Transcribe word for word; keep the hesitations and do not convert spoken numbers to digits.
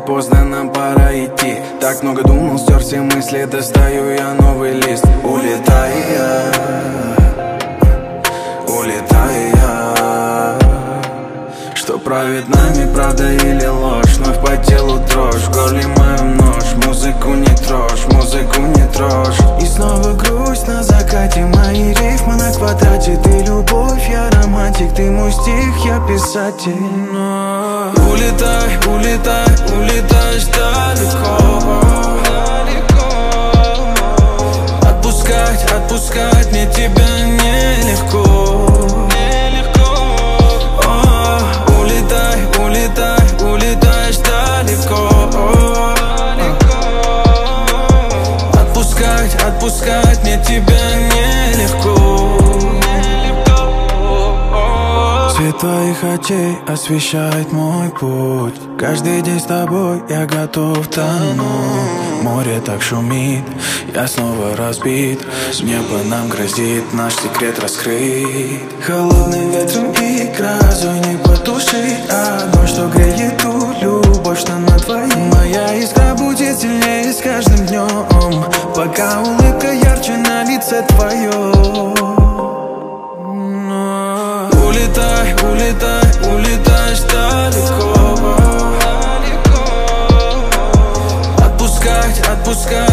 поздно, нам пора идти. Так много думал, стер все мысли, достаю я новый лист. Улетай я, улетай я. Что правит нами, правда или ложь? Вновь по телу дрожь, в горле моем нож. Музыку не трожь, музыку не трожь. И снова грусть на закате, мои рифмы на квадрате. Ты любовь, я романтик, ты мой стих, я писатель. Но улетай, улетай, улетаешь далеко. Отпускать, отпускать мне тебя нелегко. Улетаешь далеко. Отпускать, отпускать мне тебя нелегко. Свет твоих очей освещает мой путь. Каждый день с тобой я готов тонуть. Море так шумит, я снова разбит. Небо нам грозит наш секрет раскрыть. Холодным ветром и грозой не потушить одно, что греет ту любовь, что на твоей. Моя искра будет сильнее с каждым днем, пока улыбка ярче на лице твоем. Улетай, улетай, улетаешь далеко. Отпускать, отпускать